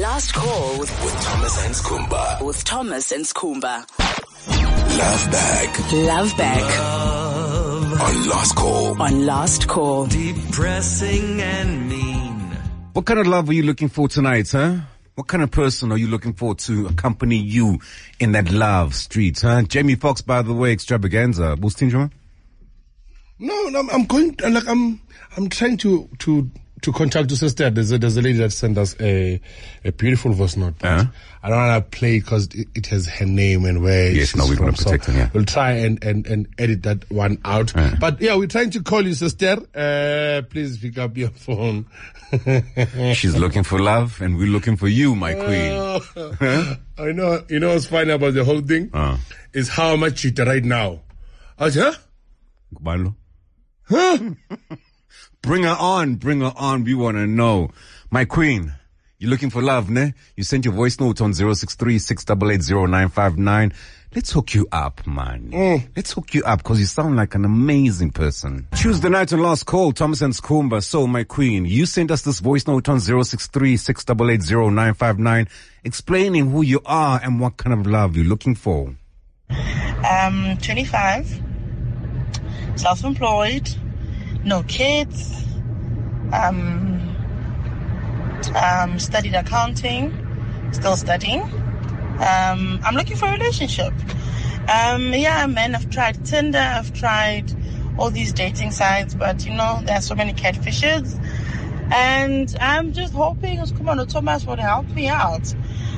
Last call with Thomas and Skumba. with Thomas and Skumba. Love Bag Love back on Last Call. on Last Call. Depressing and mean. What kind of love are you looking for tonight, huh? What kind of person are you looking for to accompany you in that love street, huh? Jamie Foxx, by the way, Extravaganza. Bustinjuma? No, I'm going, I'm trying to contact your sister. There's a lady that sent us a beautiful voice note. But I don't want to play it because it has her name and where Yes, she's no, we're from. going to protect her, yeah. We'll try and edit that one out. But yeah, we're trying to call you, sister. Please pick up your phone. She's looking for love, and we're looking for you, my queen. I know. You know what's funny about the whole thing? Is how much cheater right now. Huh? Kubalo? Bring her on. We want to know. My queen, you're looking for love, ne? You sent your voice note on 063-688-0959. Let's hook you up, man. Let's hook you up because you sound like an amazing person. Tuesday night on Last Call, Thomas and Skumba. So, my queen, you sent us this voice note on 063-688-0959 explaining who you are and what kind of love you're looking for. 25, self-employed, no kids, studied accounting, still studying. I'm looking for a relationship. Man, I've tried Tinder, I've tried all these dating sites, but there are so many catfishes. And I'm just hoping Thomas would help me out.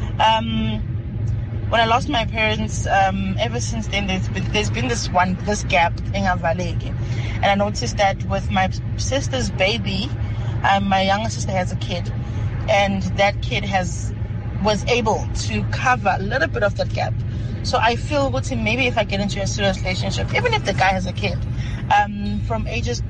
When I lost my parents, ever since then, there's been this gap in Avalege. And I noticed that with my sister's baby, my younger sister has a kid, and that kid was able to cover a little bit of that gap. So I feel maybe if I get into a serious relationship, even if the guy has a kid, from ages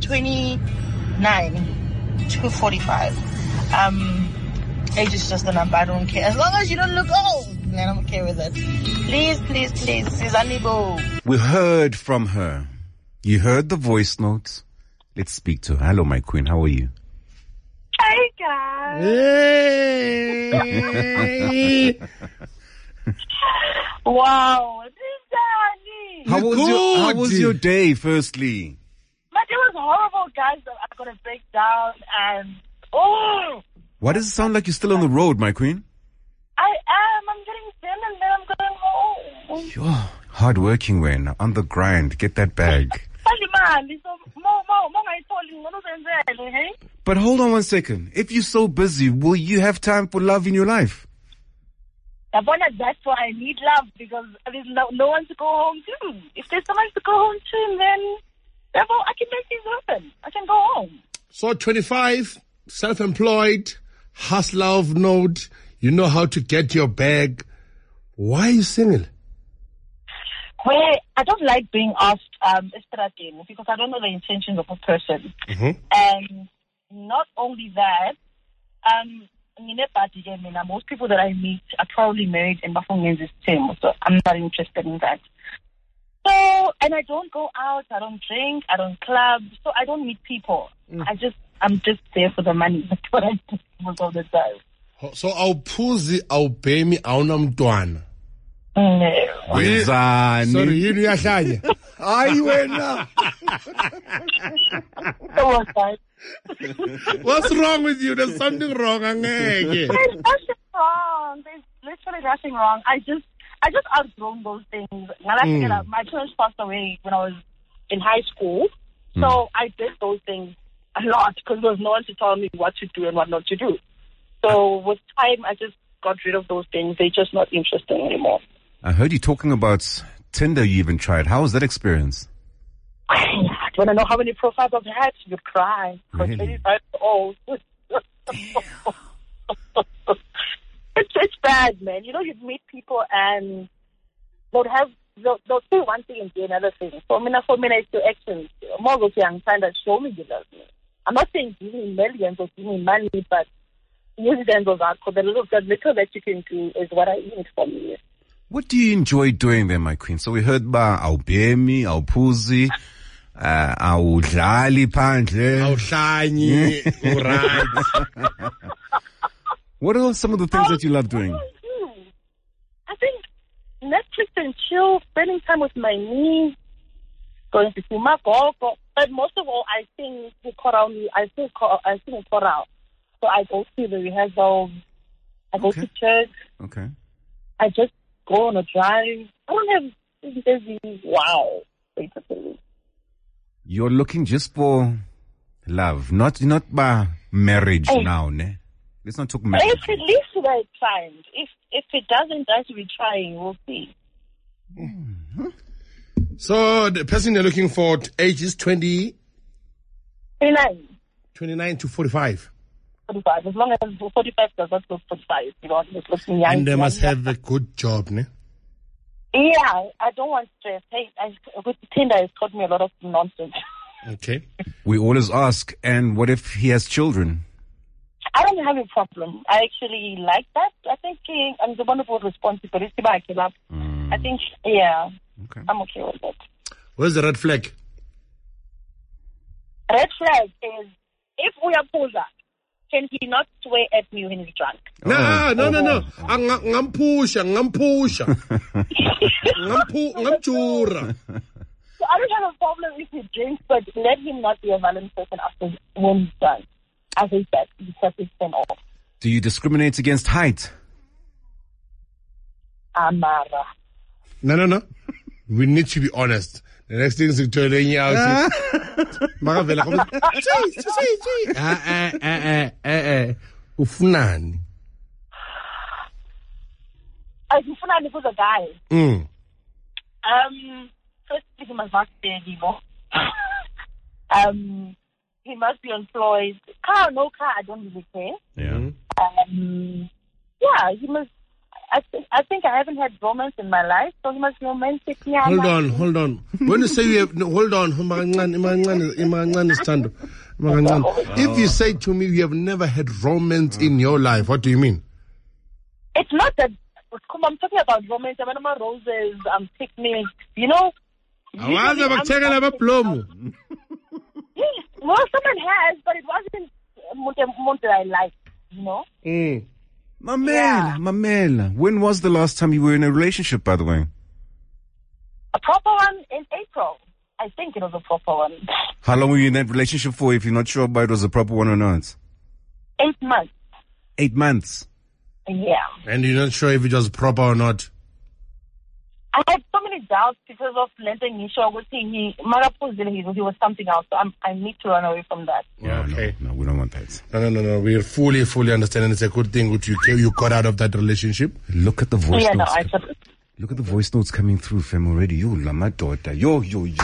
29 to 45, age is just a number. I don't care. As long as you don't look old, then I'm okay with it. Please, Sizanibo. We heard from her. You heard the voice notes. Let's speak to her. Hello, my queen. How are you? Hey, guys. Hey. Wow. How was your day, firstly? My day was horrible, guys. I got to break down and, Why does it sound like you're still on the road, my queen? I am. I'm getting thin and then I'm going home. You're hardworking, when on the grind. Get that bag. But hold on one second. If you're so busy, will you have time for love in your life? That's why I need love, because there's no one to go home to. If there's someone to go home to, then I can make things happen. I can go home. So 25, self-employed, hustler of note, you know how to get your bag. Why are you single? Well, I don't like being asked estrading because I don't know the intentions of a person. And not only that, most people that I meet are probably married and Bafungen's same, so I'm not interested in that. So, and I don't go out, I don't drink, I don't club, so I don't meet people. I'm just there for the money. That's what I do most of the time. So awuphuzi, awubhemi, awunamntwana. Wenzani? Sorry, yini uyahlanya? Hayi wena. What's wrong with you? There's something wrong, angeke. There's nothing wrong. There's literally nothing wrong. I just outgrown those things. My parents passed away when I was in high school, so I did those things a lot because there was no one to tell me what to do and what not to do. So with time, I just got rid of those things. They're just not interesting anymore. I heard you talking about Tinder you even tried. How was that experience? I want to know how many profiles I've had. You'd cry. Really? 25 old. It's bad, man. You meet people and they'll say one thing and do another thing. For me, it's the actions. More of young time that show me you love me. I'm not saying give me millions or give me money, but use them of that. The little that you can do is what I need from you. What do you enjoy doing there, my queen? So we heard about awubhemi, awuphuzi, awudlali phandle. Awuhlanyi, right. What are some of the things that you love doing? I think Netflix and chill, spending time with my niece, going to see my gogo. But most of all, I sing chorale. I sing chorale. So I go to the rehearsals. I go to church. Okay. I just go on a drive. I don't have busy. Wow, basically. You're looking just for love, not by marriage now, ne? Let's not talk marriage. If it leads to that, fine. If it doesn't, I should be trying. We'll see. So the person you're looking for, age is 29 to 45. 45. As long as 45 does not look 45, you know, it's looking young. And they must have a good job, ne? Yeah, I don't want stress. Hey, with Tinder, it's taught me a lot of nonsense. Okay. We always ask, and what if he has children? I don't have a problem. I actually like that. I think I'm the one who will responsibility back. I think, yeah, Okay. I'm okay with that. Where's the red flag? Red flag is if we are pulled up, can he not swear at me when he's drunk? No. Ngampusha. Ngamchura. So I don't have a problem if he drinks, but let him not be a violent person after when he's done. As I said, because it's been off. Do you discriminate against height? Amara. No. We need to be honest. The next thing is to tell you out. Ufunani. Ufunani was a guy. Firstly, he must not be anymore. He must be employed. Car, no car, I don't really care. Yeah. He must. I think I haven't had romance in my life, so he must be romantic. Yeah, Hold on. When you say you have, hold on. If you say to me you have never had romance in your life, what do you mean? It's not that. I'm talking about romance. I'm about roses. I'm picnics. You know. Well, someone has, but it wasn't one that I liked. You know. Mamela. When was the last time you were in a relationship, by the way? A proper one in April. I think it was a proper one. How long were you in that relationship for if you're not sure about it was a proper one or not? 8 months. 8 months? Yeah. And you're not sure if it was proper or not? I had so many doubts because of letting me show he was something else. So I need to run away from that. Yeah, okay. No, we don't want that. No. We fully understand, and it's a good thing which you got out of that relationship. Look at the voice Yeah, notes. no, Look at the voice notes coming through, fam, already. You, my daughter. Yo.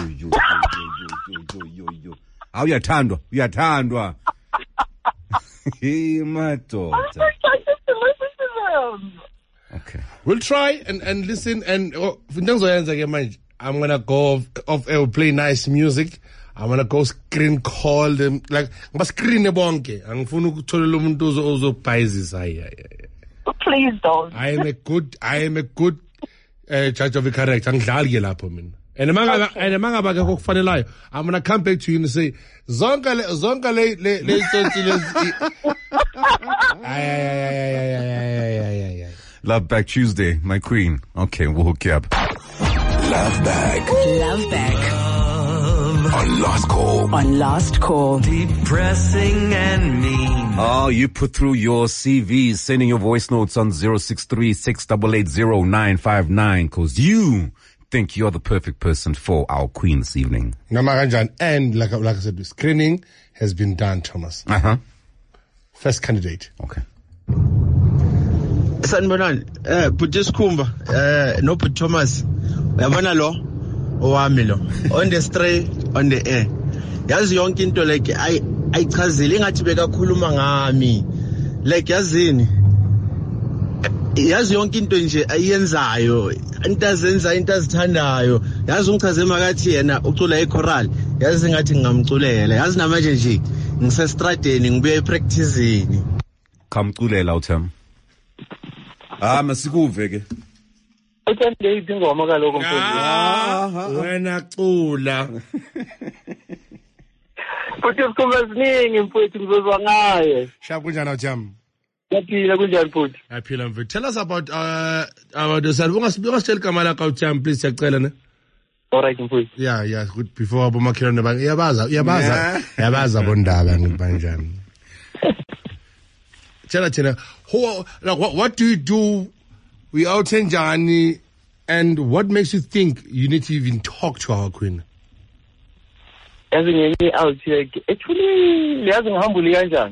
How uyathandwa. Hey, my daughter. I'm trying to listen to them. Okay. We'll try and listen, and I'm gonna go off air, play nice music. I'm gonna go screen call them, like screen bonke. Angifuna ukutholela umuntu ozobhayizisa. Please don't. I am a good judge of the character. Angidlali ke lapho mina. And mangaba ke okufanelayo, I'm gonna come back to you and say zonke le Love Back Tuesday, my queen. Okay, we'll hook you up. Love Back Love back on Last Call. on Last Call. Depressing and mean. Oh, you put through your CVs, sending your voice notes on 063-688-0959, because you think you're the perfect person for our queen this evening. And like I said, the screening has been done, Thomas. First candidate. Okay. Sanibonani Bhuti Sikhumba no Bhuti Thomas uyabona lo owami lo on the straight on the air yazi yonke into like ayichazile ingathi bekakhuluma ngami like yazini yazi yonke into nje ayenzayo into azithandayo yazi ungichaze makathi yena ucula ichoral yazi ngathi ngingamculela yazi namanje nje ngisestradeni ngibuye epracticing Kamculela uThem. Masikuve ke. Uthande ingoma kaloko mfowethu. Wena cula. Futhi sikhumba siningi mfowethu ngizozwa ngaye. Shap kunjani uThem? Yaphila kunjani futhi? Aphila mfethu. Tell us about yourself. Ungasitshela igama lakho awuthami please siyacela ne. All right mfethu. Yeah, good before abomakhelwane bani. Iyabaza bondaba ngibanjani. Tell thina what do you do? We out njani and what makes you think you need to even talk to our queen? Yazi ngenye out here. Actually yazi ngihambule kanjani?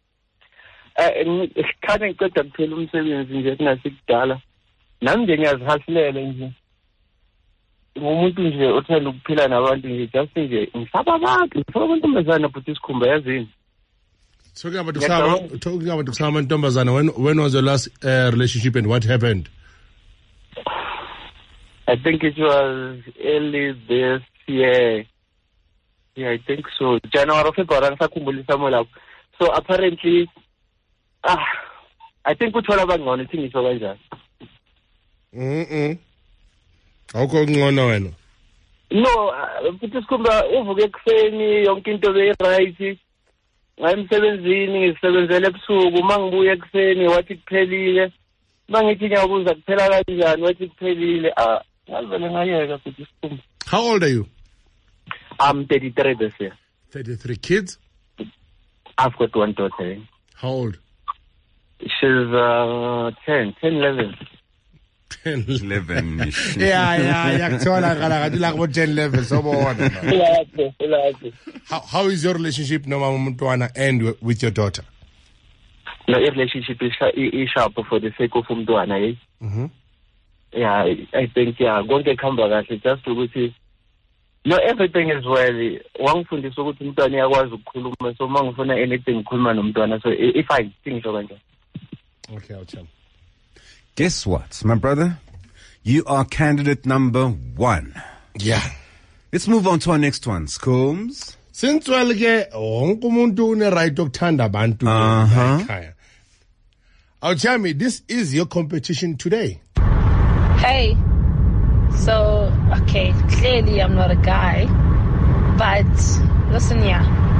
Khane ngiqeda kuphela umsebenzi nje kungasikudala. Nami nje ngiyazihasilela nje. Umuntu nje othanda ukuphila nabantu nje just nje ngisaba abantu amantombazana but isikhumba yazini. Talking about amantombazana, when was your last relationship and what happened? I think it was early this year. Yeah, I think so. January, February, so apparently, I think we told about one thing is over there. How come no? No, just come back over kuseni yonke into be-right. Ngayemsebenzini ngisebenzele ebusuku mangibuya ekuseni wathi kuphelile. Mangithi ngiyabuza kuphela kanjani wathi kuphelile. Ngavele ngayeka futhi isikhumba. How old are you? I'm 33 this year. 33 kids? I've got one daughter. How old? She's 10, 11. 11. Yeah. How is your relationship now and with your daughter? No, your relationship is sharp for the sake of Umduana. Yeah, I think going to come back just to see. No, everything is well. One from the so good Umduana was Kuluma, so long for anything Kulman Umduana. So if I think so, okay, I'll tell. Guess what, my brother? You are candidate number 1. Yeah. Let's move on to our next one, Scombs. Since well ke wonke umuntu une right okuthanda abantu ekhaya. Tell me, this is your competition today. Hey. So, okay, clearly I'm not a guy, but listen here.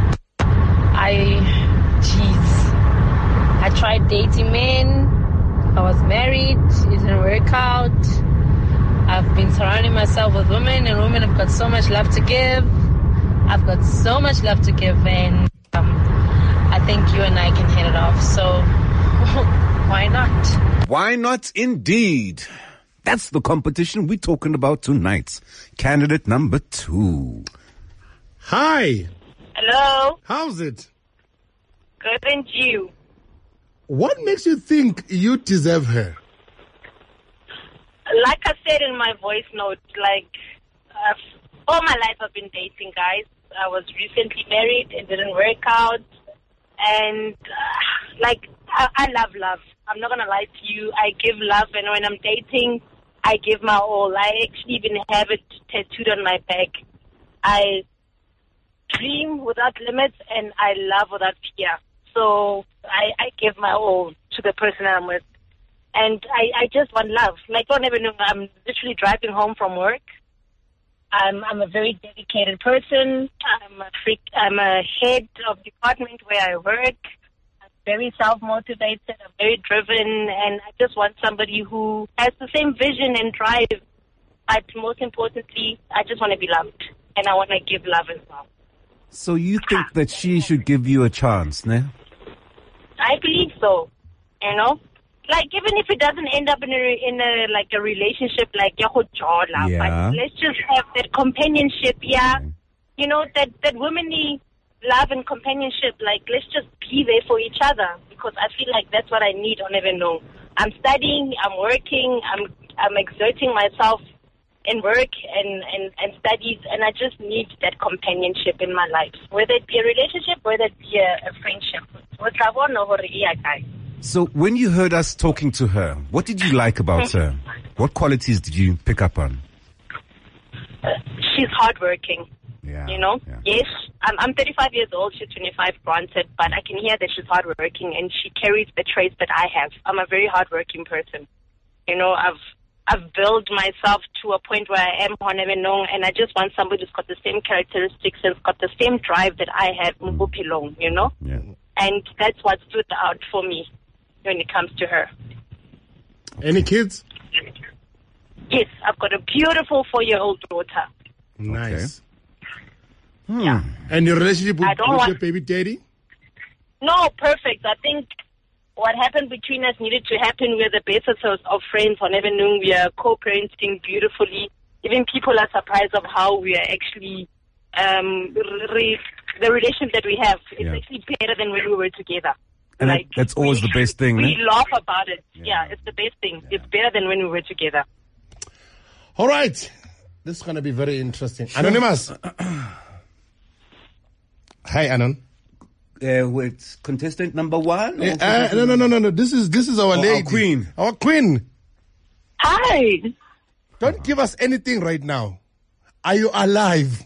I tried dating men. I was married, it didn't work out. I've been surrounding myself with women, and women have got so much love to give. I've got so much love to give, and I think you and I can hit it off. So, why not? Why not indeed? That's the competition we're talking about tonight. Candidate number 2. Hi. Hello. How's it? Good, and you? What makes you think you deserve her? Like I said in my voice note, all my life I've been dating guys. I was recently married. It didn't work out. And, I love love. I'm not going to lie to you. I give love. And when I'm dating, I give my all. I actually even have it tattooed on my back. I dream without limits and I love without fear. So I give my all to the person I'm with. And I just want love. Like, don't ever know, I'm literally driving home from work. I'm a very dedicated person. I'm a head of department where I work. I'm very self-motivated. I'm very driven. And I just want somebody who has the same vision and drive. But most importantly, I just want to be loved. And I want to give love as well. So you think that she should give you a chance, ne? I believe so, you know. Like, even if it doesn't end up in a relationship like Yeah. but let's just have that companionship, you know, that womanly love and companionship. Like, let's just be there for each other, because I feel like that's what I need on even know. I'm studying, I'm working, I'm exerting myself in work and studies, and I just need that companionship in my life, whether it be a relationship, whether it be a friendship. So when you heard us talking to her, what did you like about her? What qualities did you pick up on? She's hardworking. Yeah. You know? Yeah. Yes, I'm 35 years old. She's 25, granted, but I can hear that she's hardworking and she carries the traits that I have. I'm a very hardworking person. You know, I've built myself to a point where I am Honevenong, and I just want somebody who's got the same characteristics and got the same drive that I have, you know? Yeah. And that's what stood out for me. when it comes to her. Any kids? Yes, I've got a beautiful 4-year-old daughter. Nice. Okay. Yeah. And your relationship with want- your baby daddy? No, perfect. I think what happened between us needed to happen. We're the best of friends on Avenue. We are co-parenting beautifully. Even people are surprised of how we are actually, the relationship that we have is actually better than when we were together. And that's always the best thing, We né? laugh about it. Yeah, it's the best thing. Yeah. It's better than when we were together. All right. This is going to be very interesting. Anonymous. Hi, Anon. With contestant number 1? No. This is our lady. Our queen. Our queen. Hi. Don't give us anything right now. Are you alive?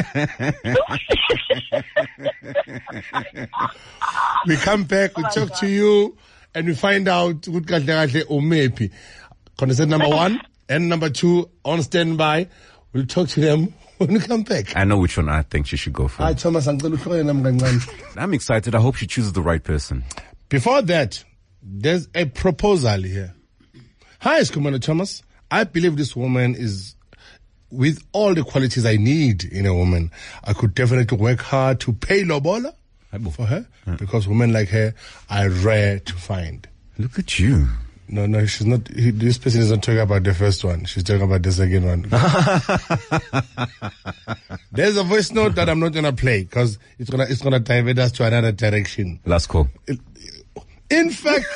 We come back, we talk to you, and we find out Omepi. Contestant number 1 and number 2 on standby. We'll talk to them when we come back. I know which one I think she should go for. Hi, Thomas. I'm excited. I hope she chooses the right person. Before that, there's a proposal here. Hi, Skumana Thomas. I believe this woman is with all the qualities I need in a woman. I could definitely work hard to pay lobola for her because women like her are rare to find. Look at you. No, she's not. This person is not talking about the first one. She's talking about the second one. There's a voice note that I'm not gonna play because it's gonna divert us to another direction. Last call. In fact,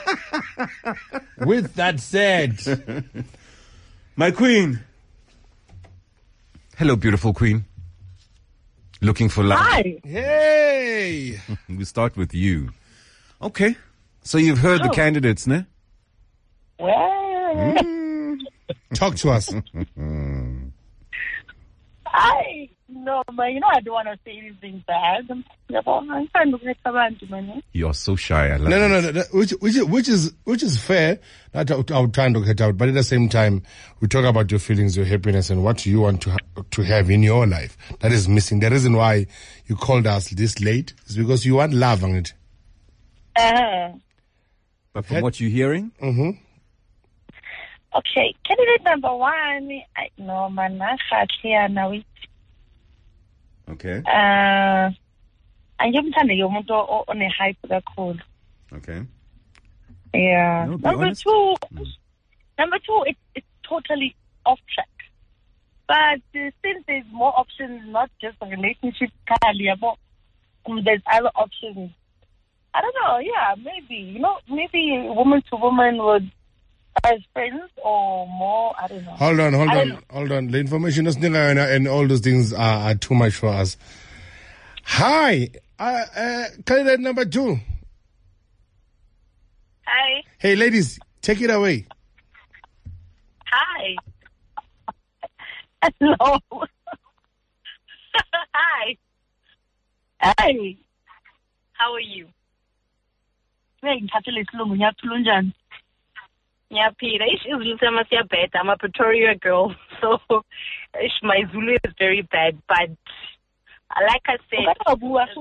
with that said, my queen. Hello, beautiful queen. Looking for love. Hi. Hey. We start with you. Okay. So you've heard the candidates, ne? Well, talk to us. No, man, I don't want to say anything bad. I'm trying to get around, man. You're so shy. I love No. Which is fair. That I'm trying to get out, but at the same time, we talk about your feelings, your happiness, and what you want to have in your life. That is missing. The reason why you called us this late is because you want love on it. But from what you're hearing? Mm-hmm. Okay, candidate number 1. No, man, now. Okay. Angimthanda yomuntu one-hype kakhulu. Okay. Yeah. No, Number 2, it's totally off track. But since there's more options, not just a relationship, there's other options. I don't know. Yeah, maybe maybe woman to woman would as friends or more. I don't know. Hold on. The information is and all those things are too much for us. Hi, candidate number 2. Hi. Hey, ladies, take it away. Hi. Hello. Hi. Hi. How are you? I'm a Pretoria girl, so my Zulu is very bad, but like I said,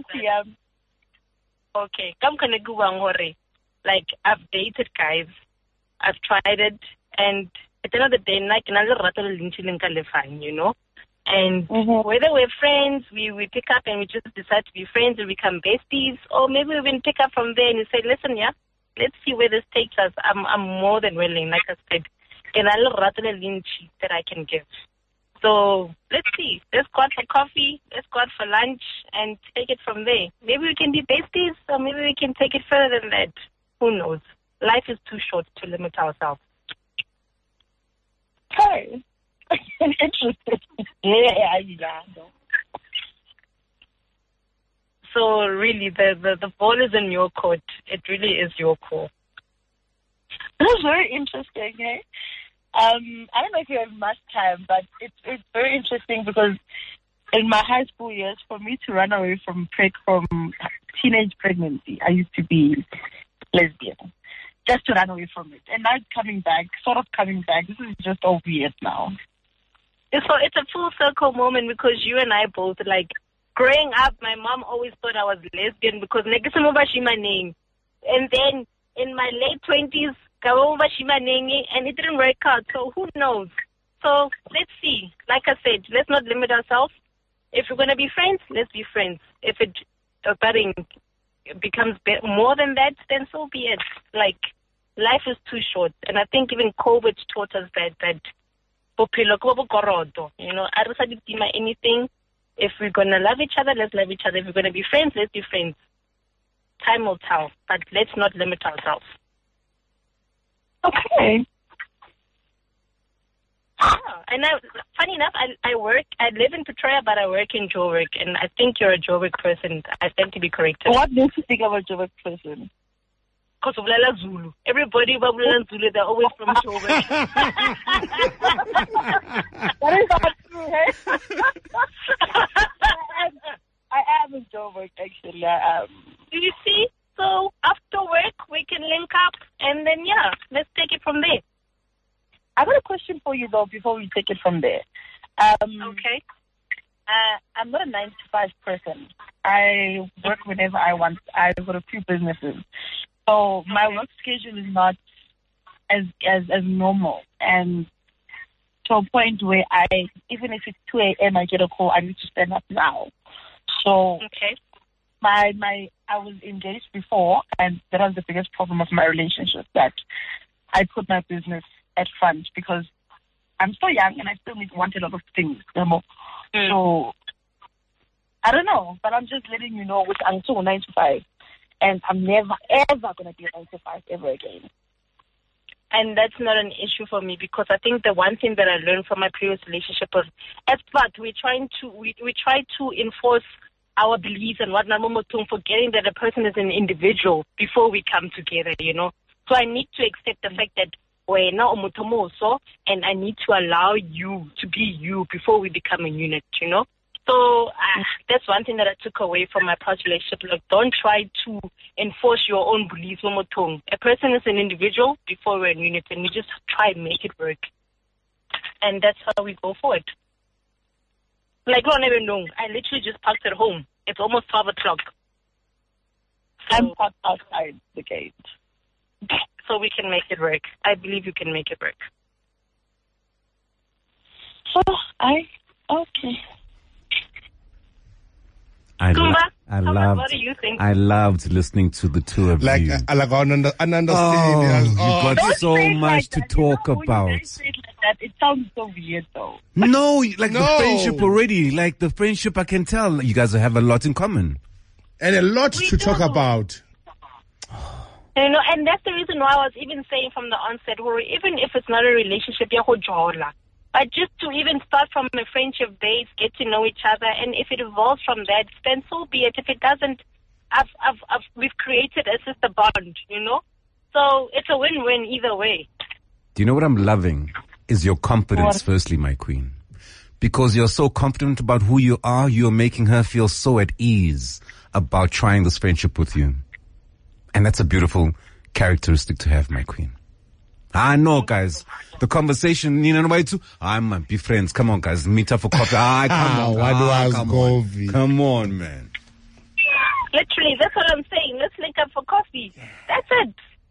okay, like I've dated guys, I've tried it, and at the end of the day, and whether we're friends, we pick up and we just decide to be friends and become besties, or maybe we even pick up from there and we say, listen, let's see where this takes us. I'm more than willing, like I said, and a little that I can give. So let's see. Let's go out for coffee. Let's go out for lunch and take it from there. Maybe we can be besties, or maybe we can take it further than that. Who knows? Life is too short to limit ourselves. Hey. Interesting. Yeah. So really, the ball is in your court. It really is your call. That's very interesting, eh? I don't know if you have much time, but it's very interesting because in my high school years, for me to run away from teenage pregnancy, I used to be lesbian, just to run away from it. And now it's coming back. This is just obvious now. So it's a full circle moment because you and I both, like, growing up, my mom always thought I was lesbian because my name. And then in my late 20s, and it didn't work out. So who knows? So let's see. Like I said, let's not limit ourselves. If we're going to be friends, let's be friends. If it becomes more than that, then so be it. Like, life is too short. And I think even COVID taught us that I don't anything. If we're going to love each other, let's love each other. If we're going to be friends, let's be friends. Time will tell, but let's not limit ourselves. Okay. And funny enough, I live in Pretoria, but I work in Joburg, and I think you're a Joburg person. I stand to be corrected. What makes you think I'm a Joburg person? Because of Lala Zulu. Everybody Babula Zulu, they're always from Joburg. That is not true, hey? I am in Joburg, actually. I am. Do you see? So after work, we can link up, and then, yeah, let's take it from there. I got a question for you, though, before we take it from there. Okay. I'm not a 9-to-5 person. I work whenever I want. I've got a few businesses. So my work schedule is not as normal. And to a point where even if it's 2 a.m., I get a call, I need to stand up now. So okay. I was engaged before, and that was the biggest problem of my relationship, that I put my business at front because I'm so young and I still want a lot of things. So I don't know, but I'm just letting you know, which I'm still 9-to-5, and I'm never ever gonna be 9-to-5 ever again. And that's not an issue for me, because I think the one thing that I learned from my previous relationship was, at first we try to enforce our beliefs and whatnot, forgetting that a person is an individual before we come together, you know. So I need to accept the fact that and I need to allow you to be you before we become a unit, you know. So that's one thing that I took away from my past relationship. Like, don't try to enforce your own beliefs. A person is an individual before we're a unit, and we just try and make it work. And that's how we go forward. Like, I don't even know. I literally just parked at home. It's almost 12 o'clock. So, I'm parked outside the gate. So we can make it work. I believe you can make it work. Okay. What do you think? I loved listening to the two of you. I understand. You got so much to talk about. It sounds so weird, though. No, the friendship already. Like, the friendship, I can tell you guys have a lot in common. And a lot to talk about. You know, and that's the reason why I was even saying from the onset, or even if it's not a relationship, but just to even start from a friendship base, get to know each other, and if it evolves from that, then so be it. If it doesn't, we've created a sister bond, you know? So it's a win-win either way. Do you know what I'm loving? Is your confidence, firstly, my queen. Because you're so confident about who you are, you're making her feel so at ease about trying this friendship with you. And that's a beautiful characteristic to have, my queen. I know, guys. The conversation, I'm be friends. Come on, guys. Meet up for coffee. Come on, man. Literally, that's what I'm saying. Let's link up for coffee. That's it.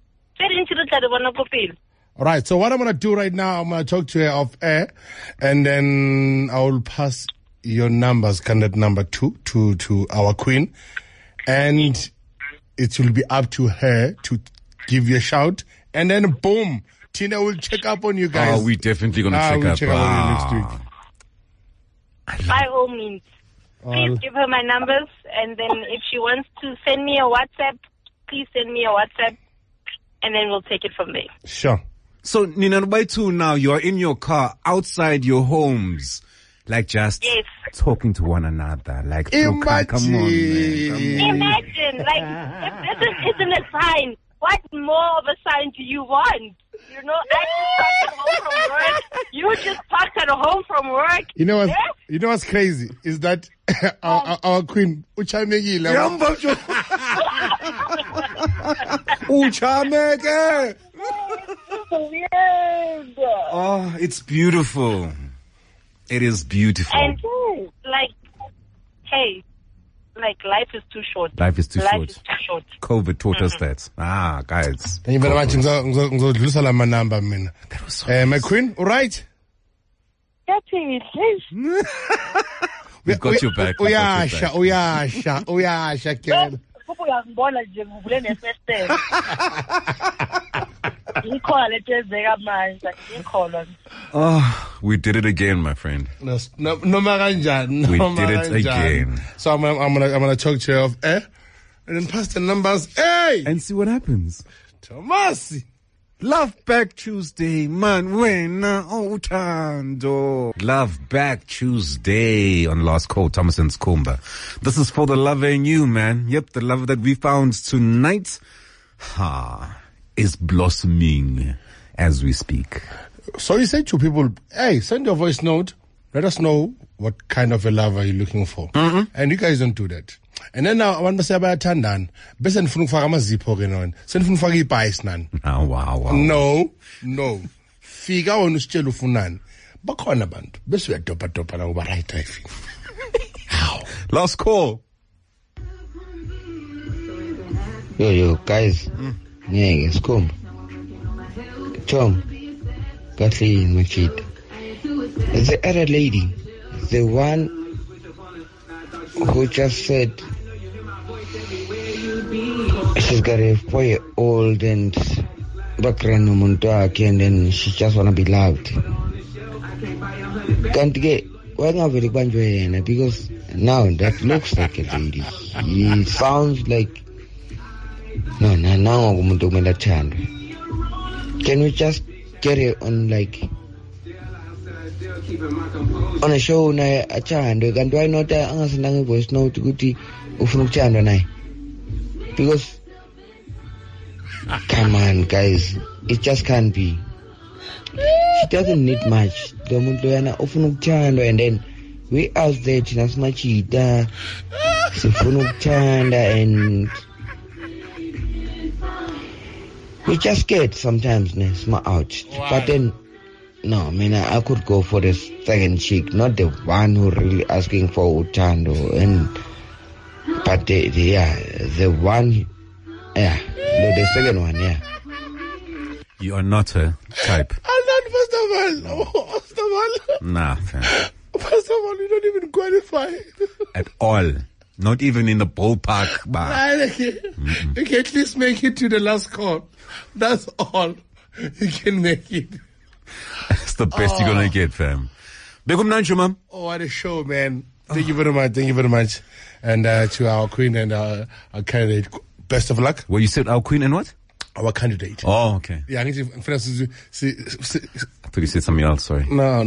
All right. So what I'm going to do right now, I'm going to talk to her off air, and then I will pass your numbers, candidate number 2, to our queen. And it will be up to her to give you a shout, and then boom, Tina will check up on you guys. We're definitely going to check up on you next week. By all means, please give her my numbers, and then if she wants to send me a WhatsApp, please send me a WhatsApp, and then we'll take it from there. Sure. So, Nina Baitu, now you're in your car outside your homes, like just talking to one another, like through car. Come on, man. Imagine, like, if this isn't a sign, what more of a sign do you want? You know, I just parked at home from work. You just parked at home from work. You know what's crazy is that our queen, Uchamegile. Uchamege. So weird. Oh, it's beautiful. It is beautiful. And like, hey, like life is too short. Life is too Life short. is too short. COVID taught us that. Guys. Thank you very much. Ngizodlulisa la manamba mina. My queen, all right? We've got your back. Uyasha, Ken. Oh, we did it again, my friend. We did it again. So I'm gonna talk to you off air and then pass the numbers. Hey! And see what happens. Tomasi. Love Back Tuesday, man. Love Back Tuesday on Last Call, Thomas and Skumba. This is for the lover in you, man. Yep, the love that we found tonight is blossoming as we speak. So you say to people, hey, send your voice note. Let us know what kind of a lover you're looking for. And you guys don't do that. And then now, abantu bayathandana bese nifuna ukufaka amazipho ke nona senifuna ukufaka ipies nani. Wow. No. Fika wena usitshela ufunani. Bakhona abantu bese uyadopa la ngoba right driving. Last call. Yo guys. Ngeke sikhomba. Tom. Kathleen Machida. The other lady, the one who just said she's got a 4-year-old and background umuntu wakhe and then she just wanna be loved. Kanti ke wangavele kubanjwe yena because now that looks like a lady. It sounds like no umuntu kumele athandwe. Can we just get it on like on a show naye athandwe kanti why not angasendanga voice note ukuthi ufuna ukuthandwa naye? Because come on guys, it just can't be. She doesn't need much. Lo muntu yana ufuna ukuthandwa and then we out there thina simachita sifuna ukuthanda and we just scared sometimes sma out. Wow. But then no, I could go for the second chick, not the one who really asking for utando, but the one, the second one, yeah. You are not her type. I'm not, first of all. Nah, fam. First of all, you don't even qualify. At all. Not even in the ballpark bar. You can at least make it to the last call. That's all. You can make it. It's the best you're gonna get, fam. Begum Nanchu, ma'am. Oh, what a show, man. Thank you very much. And to our queen and our candidate, best of luck. Well, you said our queen and what? Our candidate. Oh, okay. Yeah, I thought you said something else, sorry. No.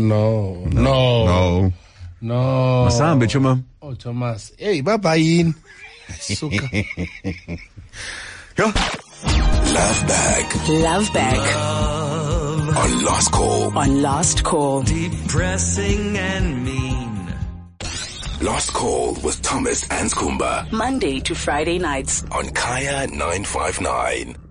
Masam, bitch, ma'am. Oh, Thomas. Hey, bye-bye. Suka. Love Bag. On Last Call. Depressing and mean. Last Call with Thomas and Skumba. Monday to Friday nights on Kaya 959.